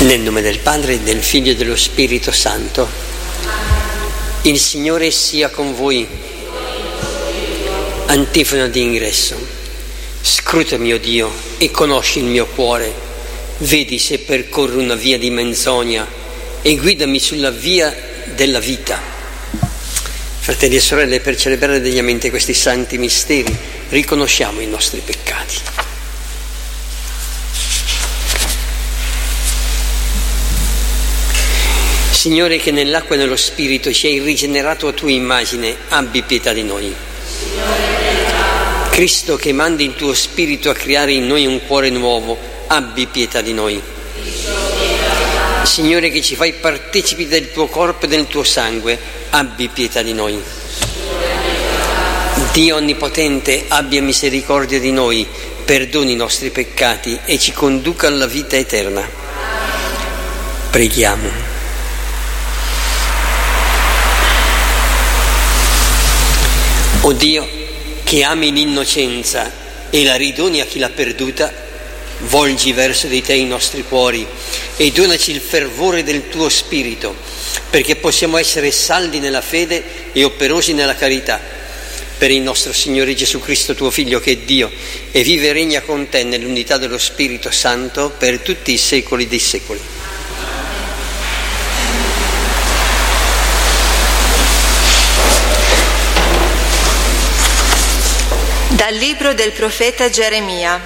Nel nome del Padre, del Figlio e dello Spirito Santo. Il Signore sia con voi. Antifona di ingresso. Scrutami, o Dio, e conosci il mio cuore. Vedi se percorro una via di menzogna e guidami sulla via della vita. Fratelli e sorelle, per celebrare degnamente questi santi misteri, riconosciamo i nostri peccati. Signore, che nell'acqua e nello Spirito ci hai rigenerato a tua immagine, abbi pietà di noi. Cristo, che mandi il tuo Spirito a creare in noi un cuore nuovo, abbi pietà di noi. Signore, che ci fai partecipi del tuo corpo e del tuo sangue, abbi pietà di noi. Dio Onnipotente, abbia misericordia di noi, perdoni i nostri peccati e ci conduca alla vita eterna. Preghiamo. O Dio, che ami l'innocenza e la ridoni a chi l'ha perduta, volgi verso di te i nostri cuori e donaci il fervore del tuo Spirito, perché possiamo essere saldi nella fede e operosi nella carità. Per il nostro Signore Gesù Cristo, tuo Figlio, che è Dio e vive e regna con te nell'unità dello Spirito Santo per tutti i secoli dei secoli. Dal libro del profeta Geremia.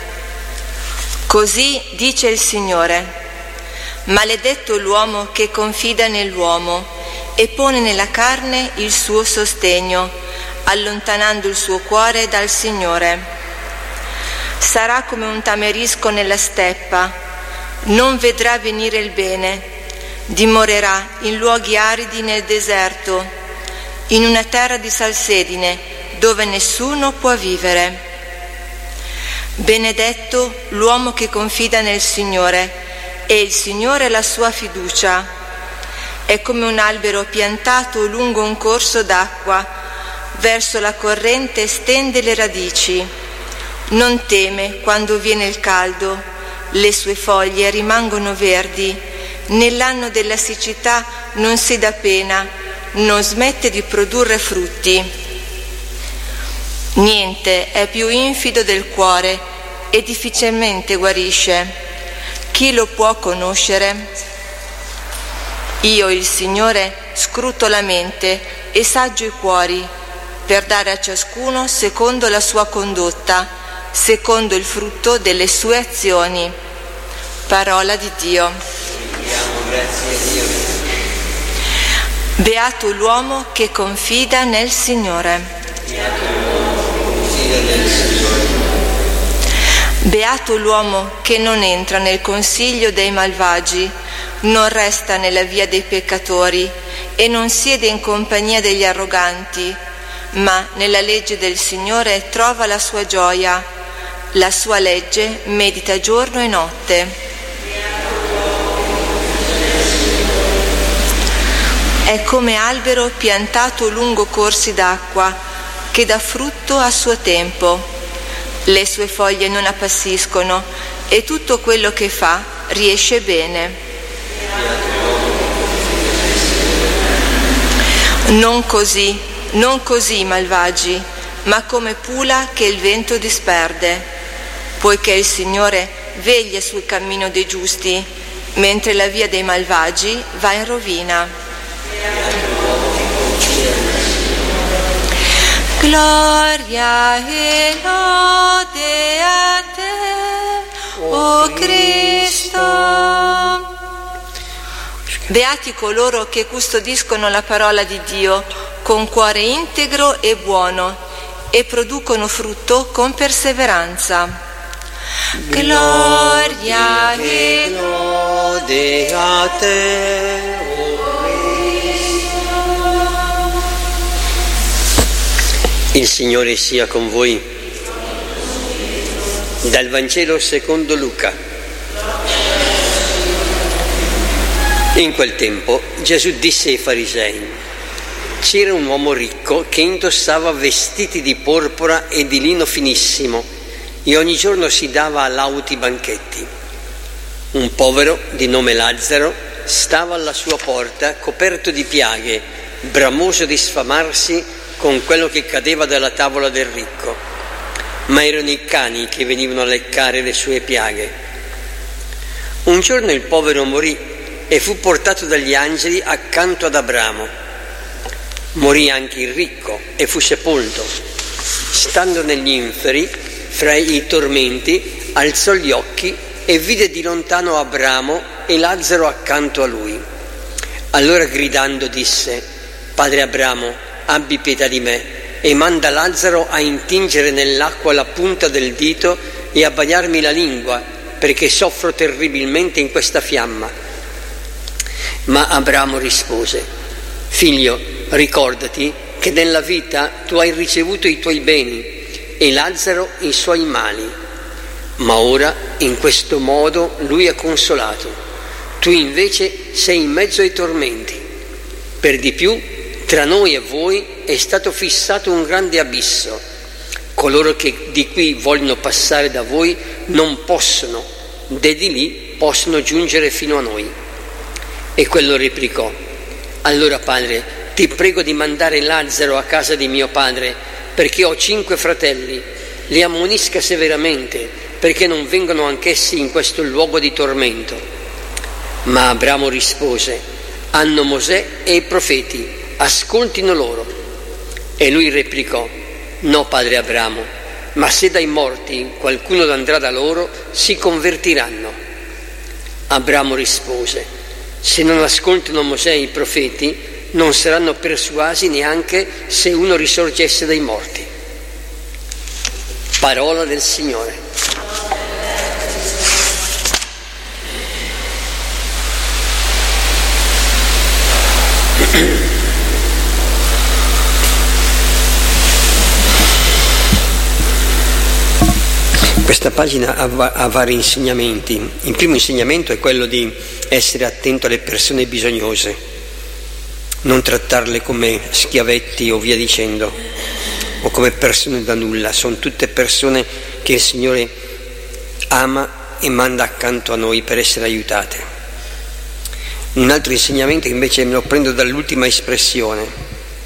Così dice il Signore: maledetto l'uomo che confida nell'uomo e pone nella carne il suo sostegno, allontanando il suo cuore dal Signore. Sarà come un tamarisco nella steppa, non vedrà venire il bene, dimorerà in luoghi aridi nel deserto, in una terra di salsedine, dove nessuno può vivere. Benedetto l'uomo che confida nel Signore, e il Signore è la sua fiducia. È come un albero piantato lungo un corso d'acqua, verso la corrente stende le radici. Non teme quando viene il caldo, le sue foglie rimangono verdi. Nell'anno della siccità non si dà pena, non smette di produrre frutti. Niente è più infido del cuore e difficilmente guarisce. Chi lo può conoscere? Io, il Signore, scruto la mente e saggio i cuori, per dare a ciascuno secondo la sua condotta, secondo il frutto delle sue azioni. Parola di Dio. Grazie a Dio. Beato l'uomo che confida nel Signore. Beato l'uomo che non entra nel consiglio dei malvagi, non resta nella via dei peccatori e non siede in compagnia degli arroganti, ma nella legge del Signore trova la sua gioia, la sua legge medita giorno e notte. È come albero piantato lungo corsi d'acqua, che dà frutto a suo tempo. Le sue foglie non appassiscono e tutto quello che fa riesce bene. Non così i malvagi, ma come pula che il vento disperde, poiché il Signore veglia sul cammino dei giusti, mentre la via dei malvagi va in rovina. Gloria e lode a te, o Cristo. Beati coloro che custodiscono la parola di Dio con cuore integro e buono e producono frutto con perseveranza. Gloria e lode a te. Il Signore sia con voi. Dal Vangelo secondo Luca. In quel tempo Gesù disse ai farisei: c'era un uomo ricco che indossava vestiti di porpora e di lino finissimo e ogni giorno si dava a lauti banchetti. Un povero di nome Lazzaro stava alla sua porta coperto di piaghe, bramoso di sfamarsi con quello che cadeva dalla tavola del ricco, ma erano i cani che venivano a leccare le sue piaghe. Un giorno il povero morì e fu portato dagli angeli accanto ad Abramo. Morì anche il ricco e fu sepolto. Stando negli inferi, fra i tormenti, alzò gli occhi e vide di lontano Abramo e Lazzaro accanto a lui. Allora gridando disse: Padre Abramo, abbi pietà di me e manda Lazzaro a intingere nell'acqua la punta del dito e a bagnarmi la lingua, perché soffro terribilmente in questa fiamma. Ma Abramo rispose: Figlio, ricordati che nella vita tu hai ricevuto i tuoi beni e Lazzaro i suoi mali. Ma ora in questo modo lui è consolato, tu invece sei in mezzo ai tormenti. Per di più, tra noi e voi è stato fissato un grande abisso. Coloro che di qui vogliono passare da voi non possono, e di lì possono giungere fino a noi. E quello replicò: Allora padre, ti prego di mandare Lazzaro a casa di mio padre, perché ho 5 fratelli, li ammonisca severamente, perché non vengano anch'essi in questo luogo di tormento. Ma Abramo rispose: Hanno Mosè e i profeti, ascoltino loro. E lui replicò: No, padre Abramo, ma se dai morti qualcuno andrà da loro, si convertiranno. Abramo rispose: Se non ascoltano Mosè e i profeti, non saranno persuasi neanche se uno risorgesse dai morti. Parola del Signore. Questa pagina ha vari insegnamenti. Il primo insegnamento è quello di essere attento alle persone bisognose, non trattarle come schiavetti o via dicendo, o come persone da nulla. Sono tutte persone che il Signore ama e manda accanto a noi per essere aiutate. Un altro insegnamento invece me lo prendo dall'ultima espressione: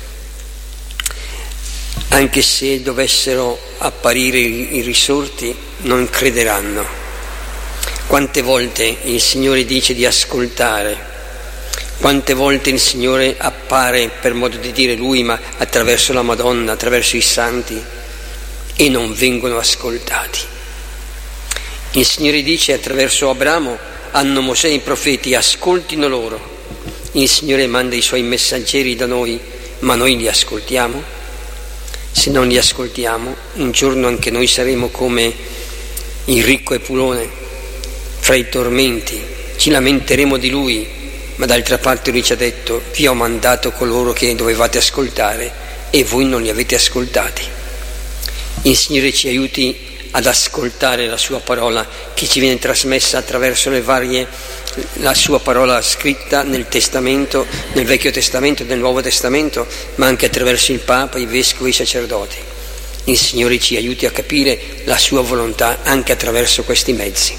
anche se dovessero apparire i risorti, non crederanno. Quante volte il Signore dice di ascoltare, quante volte il Signore appare, per modo di dire Lui, ma attraverso la Madonna, attraverso i santi, e non vengono ascoltati. Il Signore dice attraverso Abramo: hanno Mosè e i profeti, ascoltino loro. Il Signore manda i Suoi messaggeri da noi, ma noi li ascoltiamo? Se non li ascoltiamo, un giorno anche noi saremo come il ricco Epulone, fra i tormenti, ci lamenteremo di lui, ma d'altra parte lui ci ha detto: vi ho mandato coloro che dovevate ascoltare e voi non li avete ascoltati. Il Signore ci aiuti ad ascoltare la sua parola che ci viene trasmessa attraverso la sua parola scritta nel Testamento, nel Vecchio Testamento e nel Nuovo Testamento, ma anche attraverso il Papa, i Vescovi, i sacerdoti. Il Signore ci aiuti a capire la sua volontà anche attraverso questi mezzi.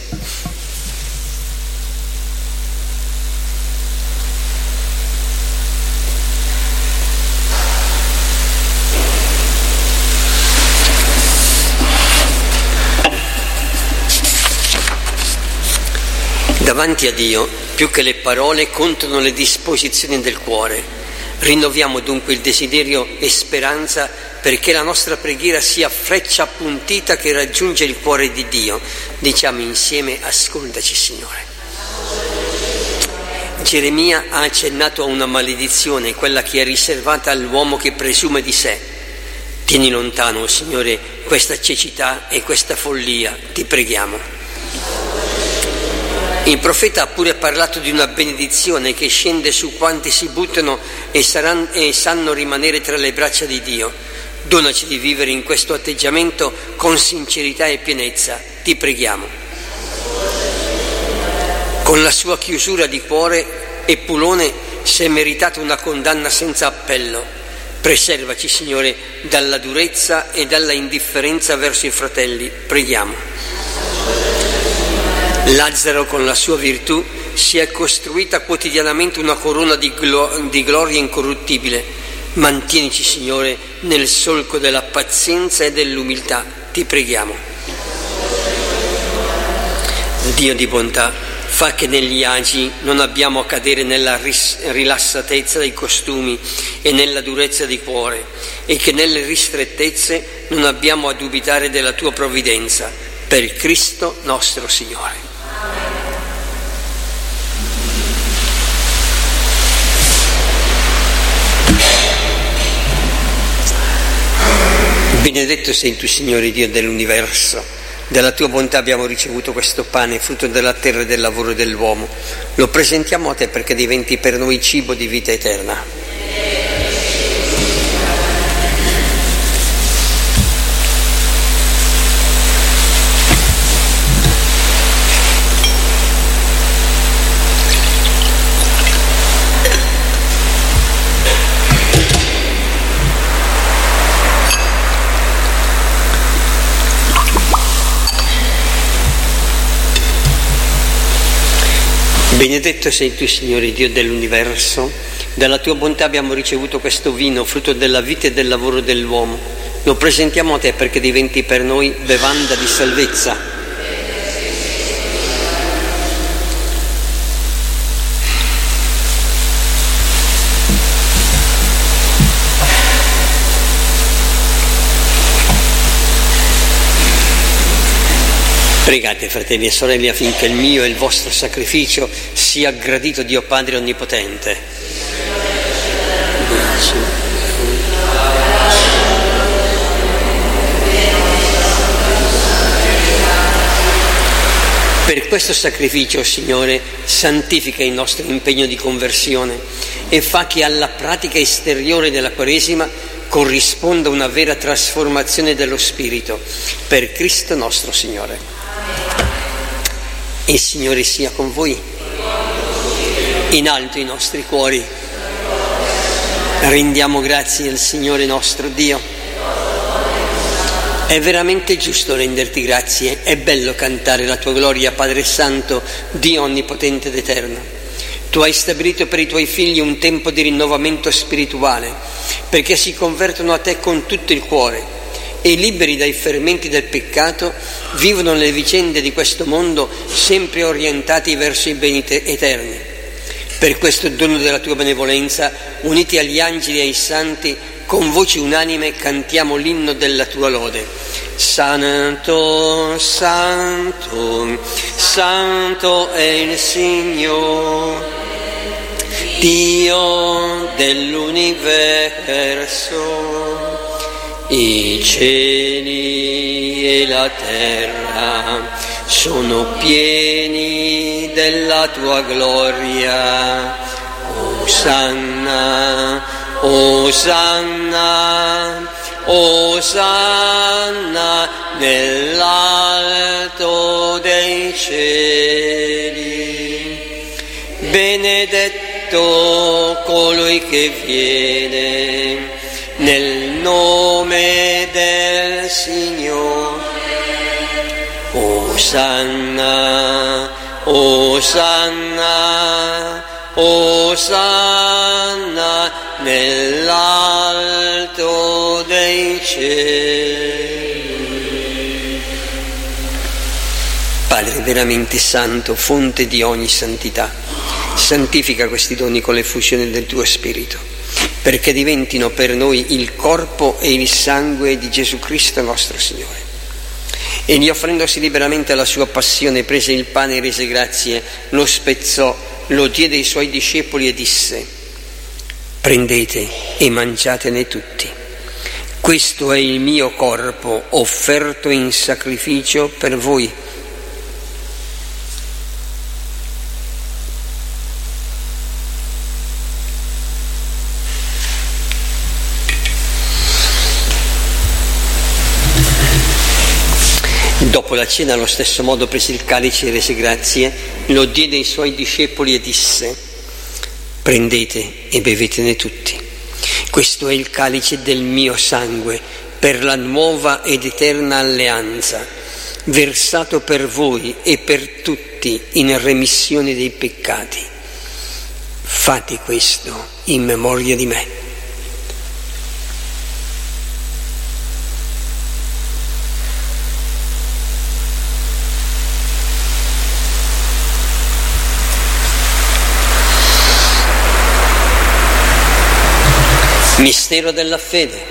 Davanti a Dio, più che le parole, contano le disposizioni del cuore. Rinnoviamo dunque il desiderio e speranza perché la nostra preghiera sia freccia appuntita che raggiunge il cuore di Dio. Diciamo insieme: ascoltaci, Signore. Geremia ha accennato a una maledizione, quella che è riservata all'uomo che presume di sé. Tieni lontano, Signore, questa cecità e questa follia, ti preghiamo. Il profeta ha pure parlato di una benedizione che scende su quanti si buttano e sanno rimanere tra le braccia di Dio. Donaci di vivere in questo atteggiamento con sincerità e pienezza, ti preghiamo. Con la sua chiusura di cuore, Epulone si è meritato una condanna senza appello. Preservaci, Signore, dalla durezza e dalla indifferenza verso i fratelli, preghiamo. Lazzaro con la sua virtù si è costruita quotidianamente una corona di gloria incorruttibile. Mantienici, Signore, nel solco della pazienza e dell'umiltà, ti preghiamo. Dio di bontà, fa che negli agi non abbiamo a cadere nella rilassatezza dei costumi e nella durezza di cuore, e che nelle ristrettezze non abbiamo a dubitare della tua provvidenza, per Cristo nostro Signore. Benedetto sei tu, Signore Dio dell'universo. Dalla tua bontà abbiamo ricevuto questo pane, frutto della terra e del lavoro dell'uomo. Lo presentiamo a te perché diventi per noi cibo di vita eterna. Benedetto sei tu, Signore Dio dell'universo, dalla tua bontà abbiamo ricevuto questo vino, frutto della vita e del lavoro dell'uomo. Lo presentiamo a te perché diventi per noi bevanda di salvezza. Pregate, fratelli e sorelle, affinché il mio e il vostro sacrificio sia gradito Dio Padre Onnipotente. Per questo sacrificio, Signore, santifica il nostro impegno di conversione e fa che alla pratica esteriore della Quaresima corrisponda una vera trasformazione dello spirito, per Cristo nostro Signore. Il Signore sia con voi. In alto i nostri cuori. Rendiamo grazie al Signore nostro Dio. È veramente giusto renderti grazie, è bello cantare la tua gloria, Padre Santo, Dio onnipotente ed eterno. Tu hai stabilito per i tuoi figli un tempo di rinnovamento spirituale, perché si convertono a te con tutto il cuore e, liberi dai fermenti del peccato, vivono le vicende di questo mondo sempre orientati verso i beni eterni. Per questo dono della tua benevolenza, uniti agli angeli e ai santi, con voce unanime cantiamo l'inno della tua lode. Santo, Santo, Santo è il Signore, Dio dell'universo. I cieli e la terra sono pieni della tua gloria. Osanna, Osanna, Osanna nell'alto dei cieli. Benedetto colui che viene nel nome del Signore. Osanna, Osanna, Osanna nell'alto dei cieli. Padre veramente santo, fonte di ogni santità, santifica questi doni con l'effusione del tuo Spirito, perché diventino per noi il corpo e il sangue di Gesù Cristo nostro Signore. Egli, offrendosi liberamente alla sua passione, prese il pane e rese grazie, lo spezzò, lo diede ai suoi discepoli e disse: prendete e mangiatene tutti. Questo è il mio corpo offerto in sacrificio per voi. Dopo la cena, allo stesso modo, prese il calice e rese grazie, lo diede ai suoi discepoli e disse: prendete e bevetene tutti. Questo è il calice del mio sangue, per la nuova ed eterna alleanza, versato per voi e per tutti in remissione dei peccati. Fate questo in memoria di me. Mistero della fede.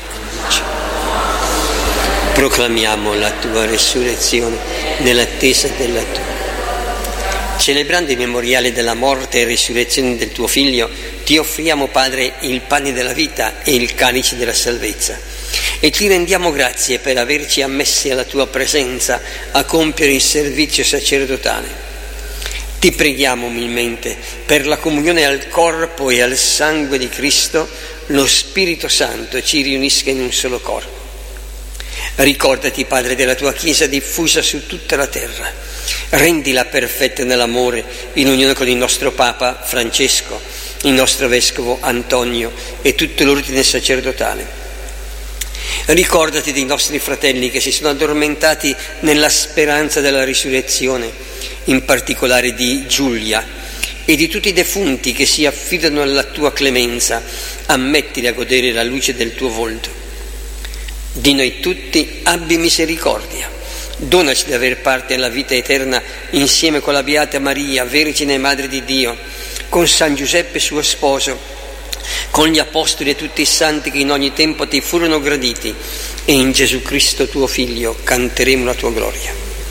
Proclamiamo la tua resurrezione nell'attesa della tua. Celebrando il memoriale della morte e resurrezione del tuo Figlio, ti offriamo, Padre, il pane della vita e il calice della salvezza. E ti rendiamo grazie per averci ammessi alla tua presenza a compiere il servizio sacerdotale. Ti preghiamo umilmente per la comunione al corpo e al sangue di Cristo, lo Spirito Santo ci riunisca in un solo corpo. Ricordati, Padre, della tua Chiesa diffusa su tutta la terra. Rendila perfetta nell'amore, in unione con il nostro Papa Francesco, il nostro Vescovo Antonio e tutto l'ordine sacerdotale. Ricordati dei nostri fratelli che si sono addormentati nella speranza della risurrezione, in particolare di Giulia, e di tutti i defunti che si affidano alla tua clemenza. Ammettili a godere la luce del tuo volto. Di noi tutti abbi misericordia. Donaci di aver parte alla vita eterna insieme con la Beata Maria, Vergine e Madre di Dio, con San Giuseppe suo sposo, con gli Apostoli e tutti i santi che in ogni tempo ti furono graditi, e in Gesù Cristo tuo Figlio canteremo la tua gloria.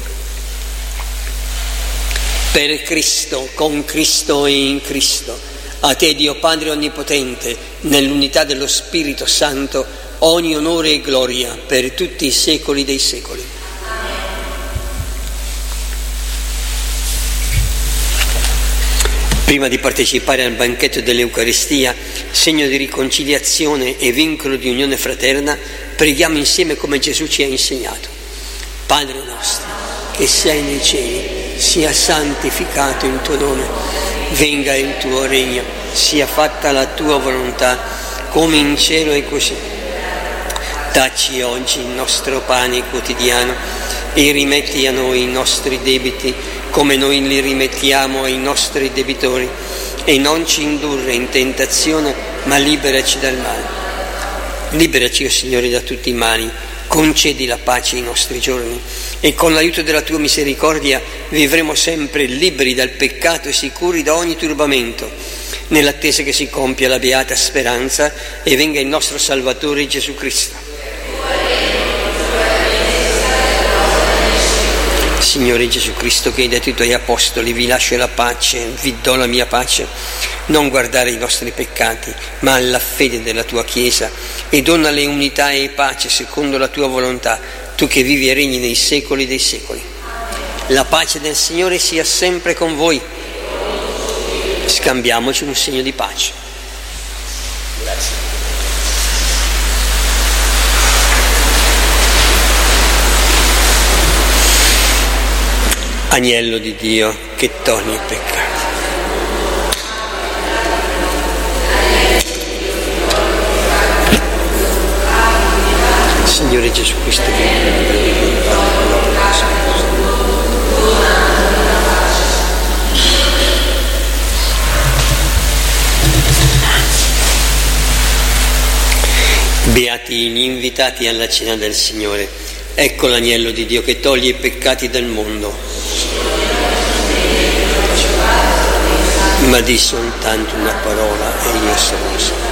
Per Cristo, con Cristo e in Cristo, a te Dio Padre Onnipotente, nell'unità dello Spirito Santo, ogni onore e gloria per tutti i secoli dei secoli. Prima di partecipare al banchetto dell'Eucaristia, segno di riconciliazione e vincolo di unione fraterna, preghiamo insieme come Gesù ci ha insegnato. Padre nostro, che sei nei cieli, sia santificato il tuo nome, venga il tuo regno, sia fatta la tua volontà, come in cielo e così. Dacci oggi il nostro pane quotidiano e rimetti a noi i nostri debiti, come noi li rimettiamo ai nostri debitori, e non ci indurre in tentazione, ma liberaci dal male. Liberaci, o Signore, da tutti i mali, concedi la pace ai nostri giorni, e con l'aiuto della tua misericordia vivremo sempre liberi dal peccato e sicuri da ogni turbamento, nell'attesa che si compia la beata speranza e venga il nostro Salvatore Gesù Cristo. Signore Gesù Cristo, che hai detto ai tuoi apostoli: vi lascio la pace, vi do la mia pace, non guardare i nostri peccati, ma alla fede della tua Chiesa, e donale unità e pace secondo la tua volontà, tu che vivi e regni nei secoli dei secoli. La pace del Signore sia sempre con voi. Scambiamoci un segno di pace. Grazie. Agnello di Dio che toglie i peccati. Signore Gesù Cristo, beati gli invitati alla cena del Signore. Ecco l'agnello di Dio che toglie i peccati del mondo. Ma di soltanto una parola e io sarò salvo.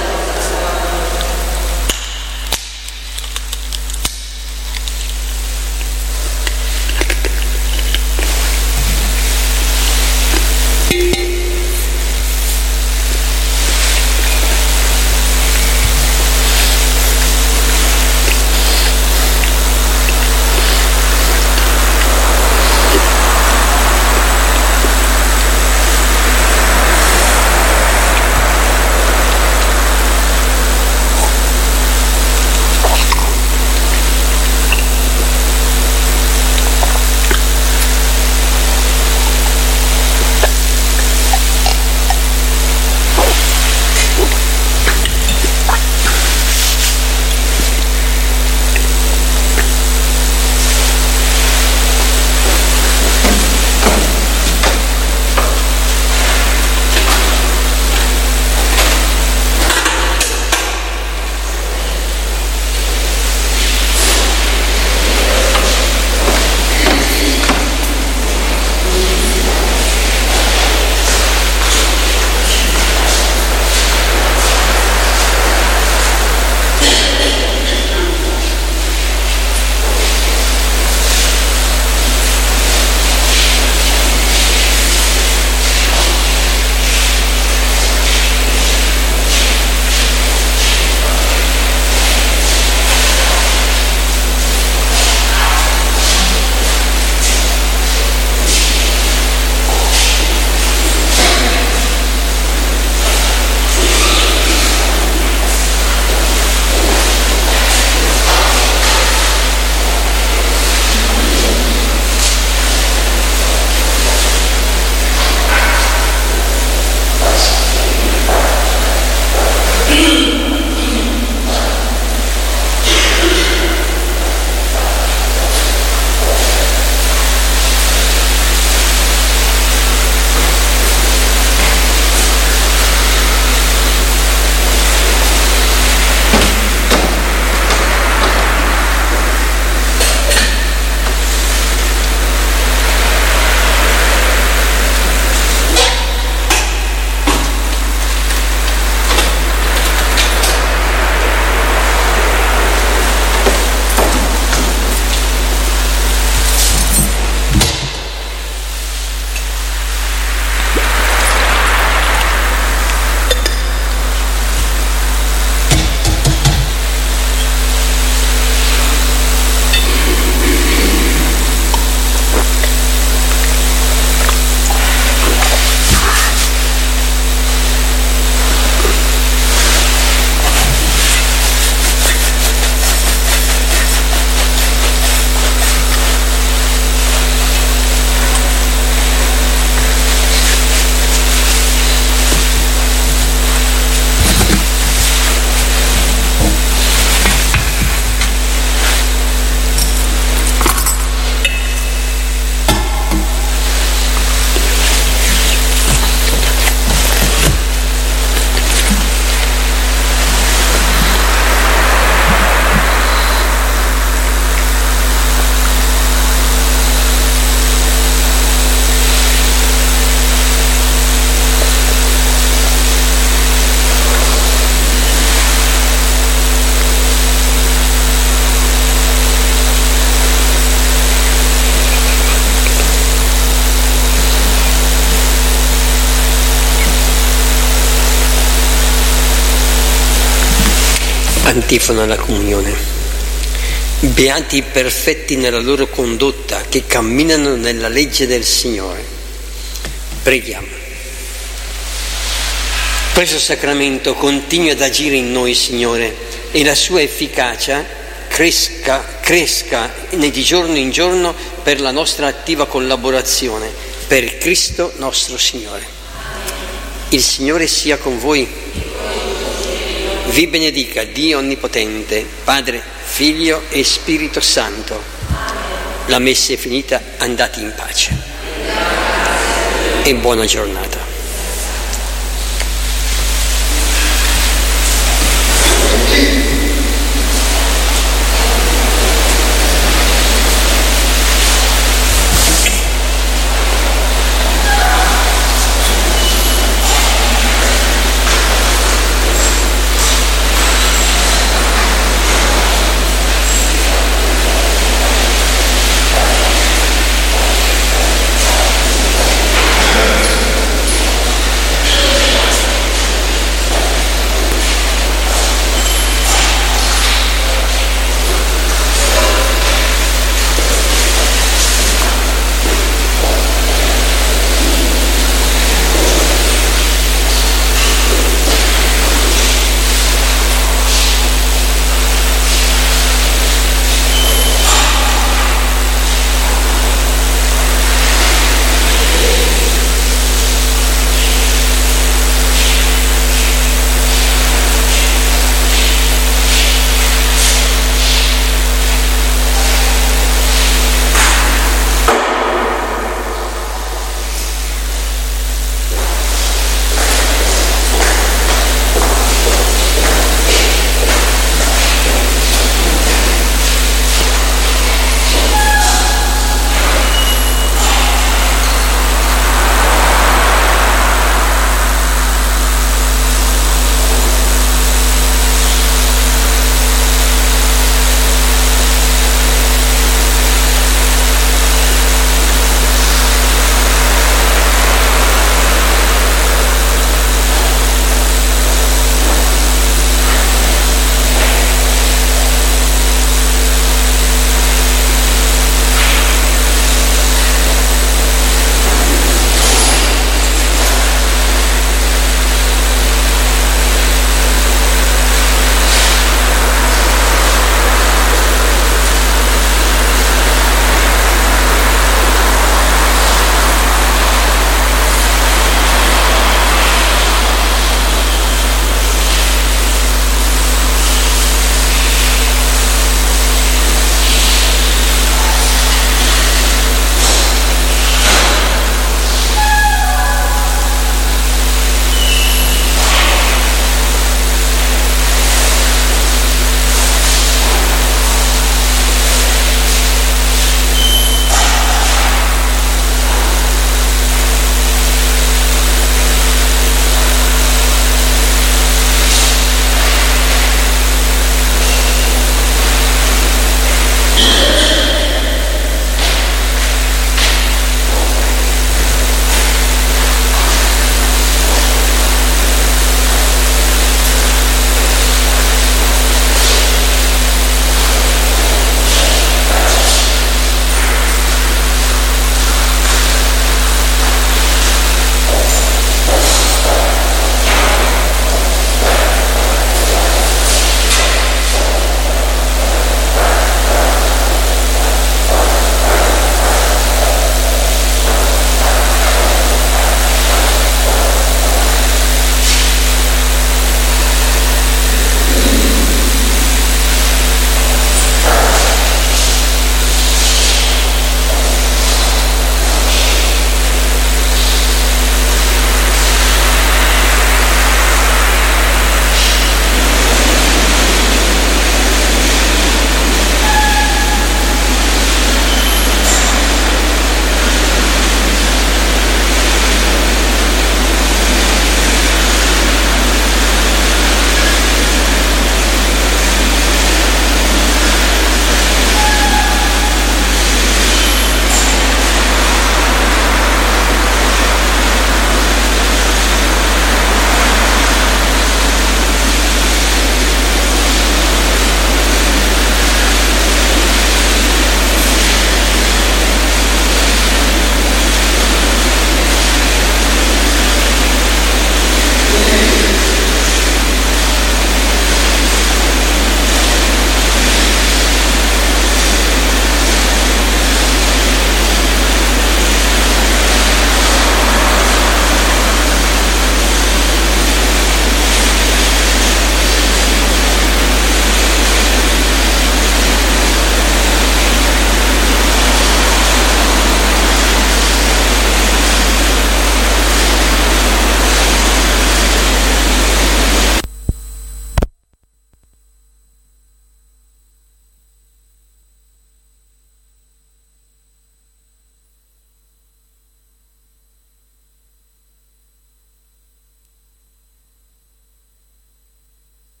Antifona alla comunione. Beati i perfetti nella loro condotta, che camminano nella legge del Signore. Preghiamo. Questo sacramento continui ad agire in noi, Signore, e la sua efficacia cresca di giorno in giorno per la nostra attiva collaborazione, per Cristo nostro Signore. Il Signore sia con voi. Vi benedica Dio Onnipotente, Padre, Figlio e Spirito Santo. La messa è finita, andate in pace. E buona giornata.